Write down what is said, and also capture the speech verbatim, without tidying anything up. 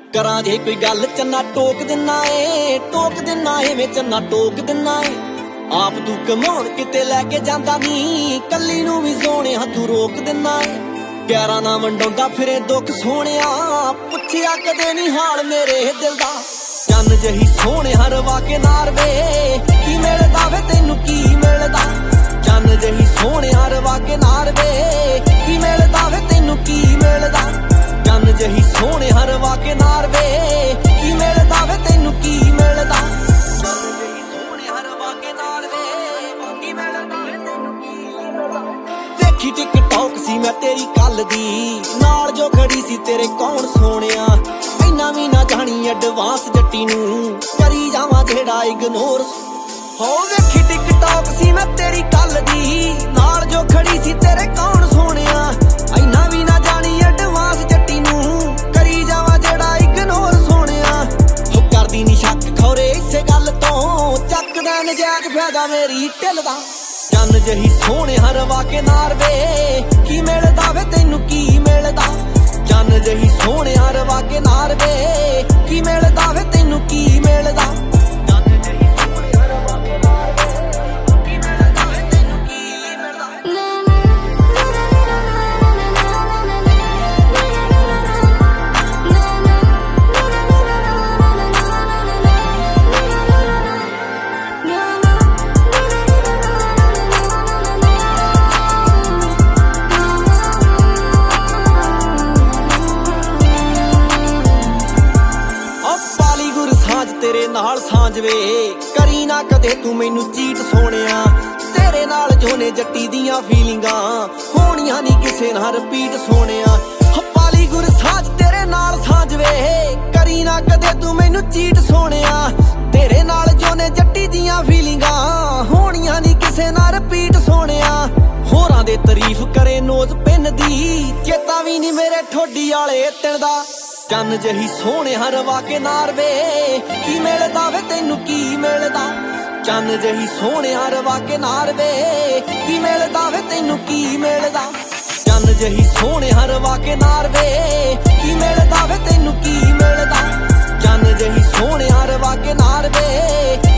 ਕਰਾਂ ਜੇ ਕੋਈ ਗੱਲ ਚੰਨਾ ਟੋਕ ਦਿੰਨਾ ਏ ਟੋਕ ਦਿੰਨਾ ਏ ਵੇ ਚੰਨਾ ਟੋਕ ਦਿੰਨਾ ਏ ਆਪ ਤੂੰ ਕਮਾਉਣ ਕਿਤੇ ਲੈ ਕੇ ਜਾਂਦਾ ਨੀ ਕੱਲੀ ਨੂੰ ਵੀ ਸੋਹਣਿਆ ਤੂੰ ਰੋਕ ਦਿੰਨਾ ਏ ਪਿਆਰਾਂ ਨਾ ਵੰਡਾਉਂਦਾ ਫਿਰੇ ਦੁੱਖ ਸੋਹਣਿਆ ਪੁੱਛਿਆ ਕਦੇ ਨੀ ਹਾਲ ਮੇਰੇ ਦਿਲ ਦਾ ਚੰਨ ਜਹੀ ਸੋਹਣਿਆ ਰਵਾ ਕੇ ਨਾਰ ਵੇ ਕੀ ਮਿਲਦਾ ਵੇ ਤੈਨੂੰ ਕੀ ਮਿਲਦਾ ਚੰਨ ਜਹੀ ਸੋਹਣਿਆ ਰਵਾ ਕੇ ਨਾਰ ਵੇ ਕੀ ਮਿਲਦਾ ਵੇ ਤੈਨੂੰ ਕੀ ਮਿਲਦਾ ਚੰਨ ਜਹੀ ਸੋਹਣਿਆ ਰਵਾ ਕੇ ਨਾਰ ਵੇ ਕੀ ਮਿਲਦਾ ਵੇ ਤੈਨੂੰ ਕੀ ਮਿਲਦਾ ਚੰਨ ਜਹੀ ਸੋਹਣਿਆ ਰਵਾ ਕੇ ਨਾਰ ਵੇ ਕੀ ਮਿਲਦਾ ਵੇ ਤੈਨੂੰ ਕੀ ਮਿਲਦਾ ਦੇਖੀ ਟਿਕਟੌਕ ਸੀ ਮੈਂ ਤੇਰੀ ਕੱਲ ਦੀ ਨਾਲ ਜੋ ਖੜੀ ਸੀ ਤੇਰੇ ਕੌਣ ਸੋਹਣਿਆ ਇੰਨਾ ਵੀ ਨਾ ਜਾਣੀ ਐਡਵਾਂਸ ਜੱਟੀ ਨੂੰ ਕਰੀ ਜਾਵਾਂ ਜਿਹੜਾ ਇਗਨੋਰ ਹੋ ਵੇਖੀ ਟਿਕਟੌਕ ਸੀ ਮੈਂ ਤੇਰੀ ਕੱਲ ਦੀ ਨਾਲ ਜੋ ਖੜੀ ਸੀ ਤੇਰੇ ਕੌਣ ਸੋਹਣਿਆ ਇੰਨਾ ਵੀ ਨਾ ਜਾਣੀ ਐਡਵਾਂਸ ਜੱਟੀ ਨੂੰ ਕਰੀ ਜਾਵਾਂ ਜਿਹੜਾ ਇਗਨੋਰ ਸੋਹਣਿਆ ਹੋ ਕਰਦੀ ਨੀ ਸ਼ੱਕ ਖੌਰੇ ਇਸੇ ਗੱਲ ਤੋਂ ਚੱਕਦਾ ਨਜਾਇਜ਼ ਫਾਇਦਾ ਮੇਰੀ ਢਿੱਲ ਦਾ ਚੰਨ ਜਹੀ ਸੋਹਣਿਆ ਰਵਾ ਕੇ ਨਾਰ ਵੇ ਕੀ ਮਿਲਦਾ ਵੇ ਤੈਨੂੰ ਕੀ ਮਿਲਦਾ ਚੰਨ ਜਹੀ ਸੋਹਣਿਆ ਰਵਾ ਕੇ ਨਾਰ ਵੇ ਕੀ ਮਿਲਦਾ ਵੇ ਤੈਨੂੰ ਕੀ ਮਿਲਦਾ ਚੰਨ ਜਹੀ ਸੋਹਣਿਆ ਰਵਾ ਕੇ ਨਾਰ ਵੇ ਕੀ ਮਿਲਦਾ ਵੇ ਤੈਨੂੰ ਕੀ ਮਿਲਦਾ ਤੇਰੇ ਨਾਲ ਸਾਂਝ ਵੇ ਕਰੀ ਨਾ ਕਦੇ ਤੂੰ ਮੈਨੂੰ ਚੀਟ ਸੋਹਣਿਆ ਤੇਰੇ ਨਾਲ ਜੋਨੇ ਜੱਟੀ ਦੀਆਂ ਫੀਲਿੰਗਾਂ ਹੋਣੀਆਂ ਨਹੀਂ ਕਿਸੇ ਨਾਲ ਰਿਪੀਟ ਸੋਹਣਿਆ ਹੱਪਾਲੀ ਗੁਰ ਸਾਂਝ ਤੇਰੇ ਨਾਲ ਸਾਂਝ ਵੇ ਕਰੀ ਨਾ ਕਦੇ ਤੂੰ ਮੈਨੂੰ ਚੀਟ ਸੋਹਣਿਆ ਤੇਰੇ ਨਾਲ ਜੋਨੇ ਜੱਟੀ ਦੀਆਂ ਫੀਲਿੰਗਾਂ ਹੋਣੀਆਂ ਨਹੀਂ ਕਿਸੇ ਨਾਲ ਰਿਪੀਟ ਸੋਹਣਿਆ ਹੋਰਾਂ ਦੇ ਤਾਰੀਫ ਕਰੇ ਨੋਜ਼ ਪਿੰਨ ਦੀ ਚੇਤਾ ਵੀ ਨਹੀਂ ਮੇਰੇ ਠੋਡੀ ਵਾਲੇ ਤਿਣ ਦਾ ਚੰਨ ਜਹੀ ਸੋਹਣਿਆ ਰਵਾ ਕੇ ਨਾਰ ਵੇ ਕੀ ਮਿਲਦਾ ਵੇ ਤੈਨੂੰ ਕੀ ਮਿਲਦਾ ਚੰਨ ਜਹੀ ਸੋਹਣਿਆ ਰਵਾ ਕੇ ਨਾਰ ਵੇ ਕੀ ਮਿਲਦਾ ਵੇ ਤੈਨੂੰ ਕੀ ਮਿਲਦਾ ਚੰਨ ਜਹੀ ਸੋਹਣਿਆ ਰਵਾ ਕੇ ਨਾਰ ਵੇ ਕੀ ਮਿਲਦਾ ਵੇ ਤੈਨੂੰ ਕੀ ਮਿਲਦਾ ਚੰਨ ਜਹੀ ਸੋਹਣਿਆ ਰਵਾ ਕੇ ਨਾਰ ਵੇ